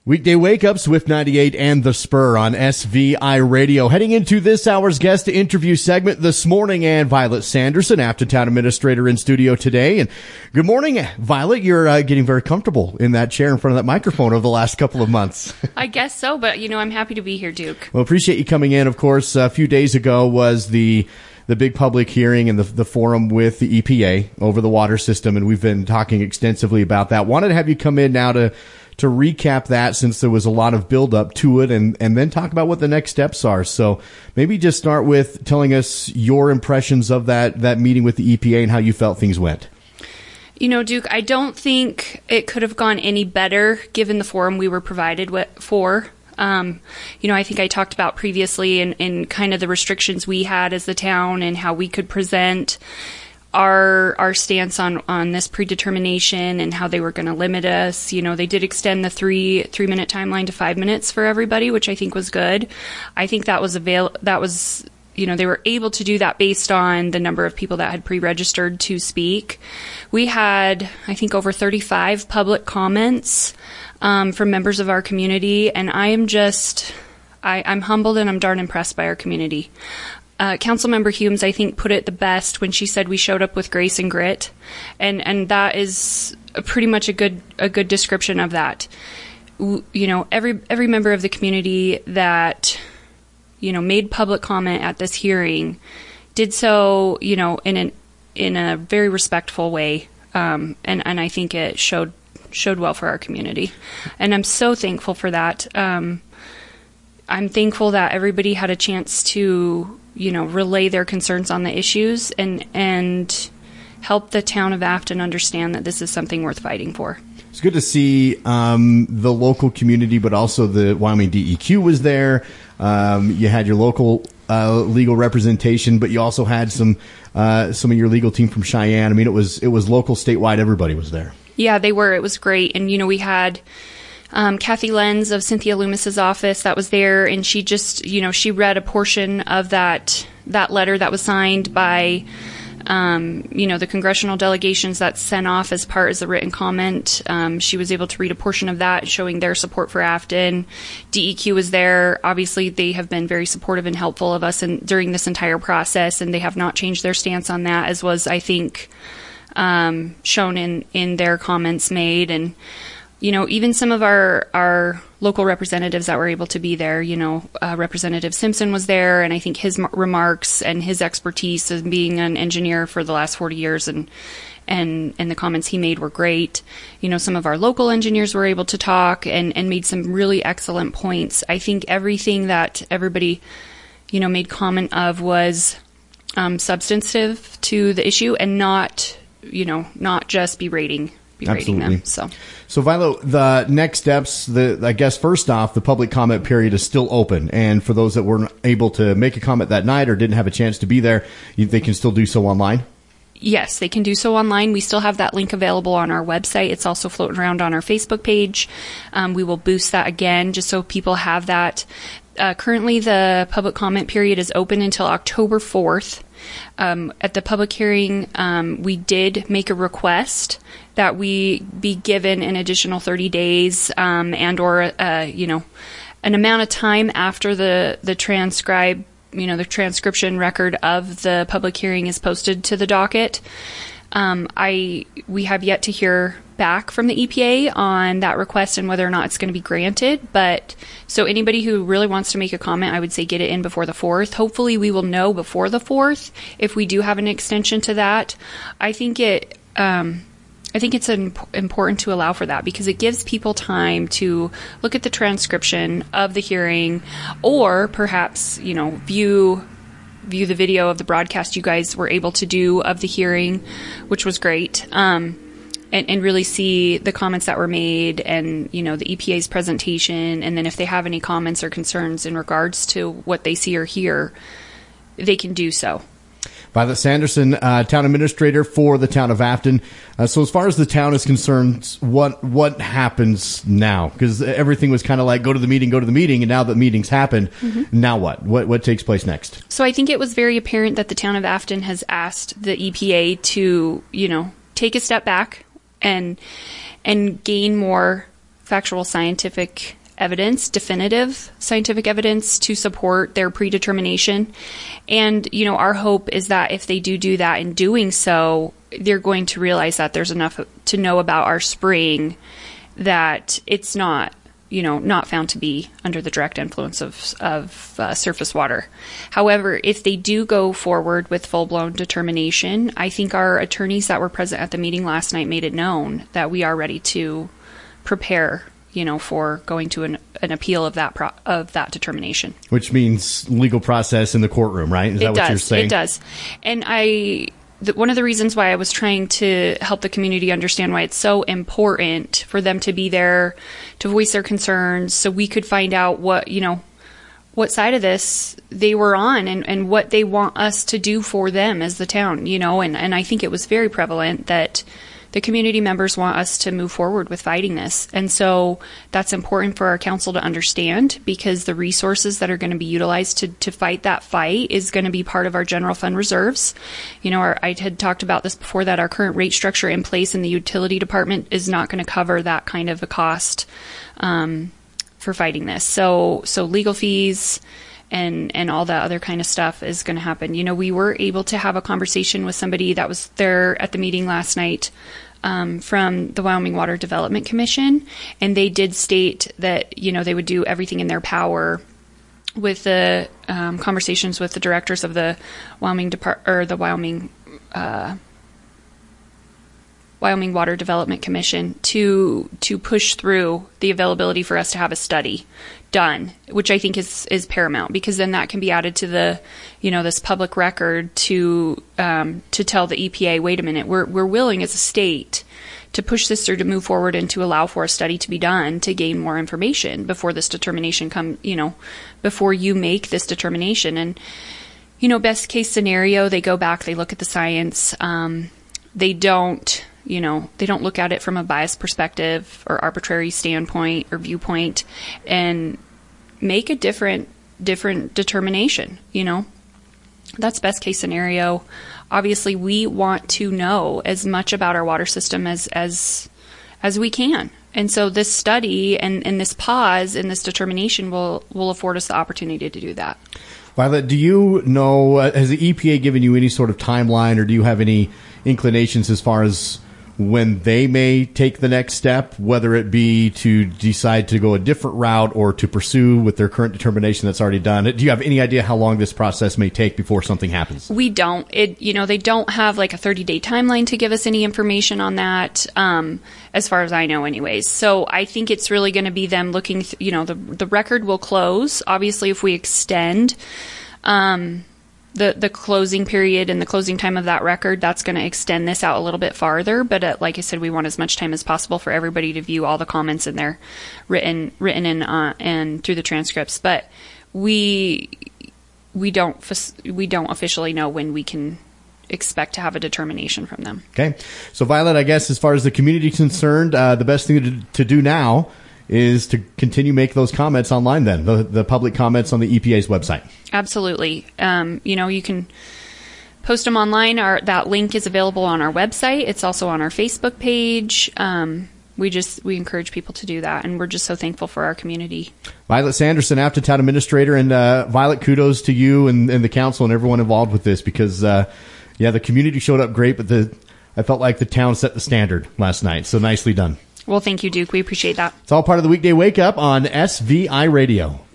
Weekday wake-ups with 98 and The Spur on SVI Radio. Heading into this hour's guest interview segment this morning, and Violet Sanderson, Afton Town Administrator, in studio today. And good morning, Violet. You're getting very comfortable in that chair in front of that microphone over the last couple of months. I guess so, but, I'm happy to be here, Duke. Well, appreciate you coming in. Of course, a few days ago was the big public hearing and the forum with the EPA over the water system, and we've been talking extensively about that. Wanted to have you come in now to recap that, since there was a lot of build-up to it, and then talk about what the next steps are. So maybe just start with telling us your impressions of that meeting with the EPA and how you felt things went. Duke, I don't think it could have gone any better given the forum we were provided for. I think I talked about previously in kind of the restrictions we had as the town and how we could present our stance on this predetermination and how they were going to limit us. They did extend the 3-minute timeline to 5 minutes for everybody, which I think was good. I think they were able to do that based on the number of people that had pre-registered to speak. We had, I think, over 35 public comments from members of our community, and I'm humbled and I'm darn impressed by our community. Councilmember Humes, I think, put it the best when she said we showed up with grace and grit, and that is pretty much a good description of that. Every member of the community that made public comment at this hearing did so in a very respectful way, and I think it showed well for our community, and I'm so thankful for that. I'm thankful that everybody had a chance to relay their concerns on the issues and help the town of Afton understand that this is something worth fighting for. It's good to see the local community, but also the Wyoming DEQ was there. You had your local legal representation, but you also had some of your legal team from Cheyenne. I mean, it was local, statewide. Everybody was there. Yeah, they were. It was great. And, we had Kathy Lenz of Cynthia Loomis's office that was there, and she just, she read a portion of that letter that was signed by, the congressional delegations that sent off as part as a written comment. She was able to read a portion of that, showing their support for Afton. DEQ was there. Obviously, they have been very supportive and helpful of us during this entire process, and they have not changed their stance on that, as was, I think, shown in their comments made. And even some of our local representatives that were able to be there, Representative Simpson was there, and I think his remarks and his expertise as being an engineer for the last 40 years and the comments he made were great. Some of our local engineers were able to talk and made some really excellent points. I think everything that everybody, made comment of was substantive to the issue and not just berating them. So Violet, the next steps, I guess first off, the public comment period is still open. And for those that weren't able to make a comment that night or didn't have a chance to be there, they can still do so online? Yes, they can do so online. We still have that link available on our website. It's also floating around on our Facebook page. We will boost that again just so people have that. Currently, the public comment period is open until October 4th. At the public hearing, we did make a request that we be given an additional 30 days and or an amount of time after the transcription record of the public hearing is posted to the docket. We have yet to hear back from the EPA on that request and whether or not it's going to be granted. But so anybody who really wants to make a comment, I would say get it in before the 4th. Hopefully we will know before the 4th if we do have an extension to that. I think it's important to allow for that because it gives people time to look at the transcription of the hearing or perhaps, view the video of the broadcast you guys were able to do of the hearing, which was great, and really see the comments that were made and, the EPA's presentation. And then if they have any comments or concerns in regards to what they see or hear, they can do so. Violet Sanderson, Town Administrator for the town of Afton. So as far as the town is concerned, what happens now? Because everything was kind of like go to the meeting, and now that meetings happened, Now what? What takes place next? So I think it was very apparent that the town of Afton has asked the EPA to, take a step back and gain more factual scientific evidence, definitive scientific evidence to support their predetermination. And, our hope is that if they do that, in doing so, they're going to realize that there's enough to know about our spring that it's not found to be under the direct influence of surface water. However, if they do go forward with full-blown determination, I think our attorneys that were present at the meeting last night made it known that we are ready to prepare, for going to an appeal of that determination. Which means legal process in the courtroom, right? Is that what you're saying? It does. And one of the reasons why I was trying to help the community understand why it's so important for them to be there to voice their concerns so we could find out what side of this they were on and what they want us to do for them as the town, and I think it was very prevalent that the community members want us to move forward with fighting this. And so that's important for our council to understand, because the resources that are going to be utilized to fight that fight is going to be part of our general fund reserves. I had talked about this before, that our current rate structure in place in the utility department is not going to cover that kind of a cost for fighting this. So legal fees and all that other kind of stuff is going to happen. We were able to have a conversation with somebody that was there at the meeting last night from the Wyoming Water Development Commission, and they did state that, they would do everything in their power with the conversations with the directors of the Wyoming Water Development Commission to push through the availability for us to have a study done, which I think is paramount, because then that can be added to the, this public record to tell the EPA, wait a minute, we're willing as a state to push this through, to move forward and to allow for a study to be done to gain more information before this determination before you make this determination. And, best case scenario, they go back, they look at the science, they don't look at it from a biased perspective or arbitrary standpoint or viewpoint and make a different determination. That's best case scenario. Obviously, we want to know as much about our water system as we can. And so this study and this pause and this determination will afford us the opportunity to do that. Violet, do you know, has the EPA given you any sort of timeline, or do you have any inclinations as far as when they may take the next step, whether it be to decide to go a different route or to pursue with their current determination that's already done? Do you have any idea how long this process may take before something happens? We don't. They don't have like a 30-day timeline to give us any information on that, as far as I know anyways. So I think it's really going to be them looking, the record will close. Obviously, if we extend the closing period and the closing time of that record, that's going to extend this out a little bit farther. But like I said, we want as much time as possible for everybody to view all the comments in there, written in and through the transcripts. But we don't officially know when we can expect to have a determination from them. Okay, so Violet, I guess as far as the community is concerned, the best thing to do now is to continue make those comments online then, the public comments on the EPA's website. Absolutely. You can post them online. That link is available on our website. It's also on our Facebook page. We encourage people to do that, and we're just so thankful for our community. Violet Sanderson, Aptetown Administrator, and Violet, kudos to you and the council and everyone involved with this, because the community showed up great, but I felt like the town set the standard last night. So nicely done. Well, thank you, Duke. We appreciate that. It's all part of the Weekday Wake Up on SVI Radio.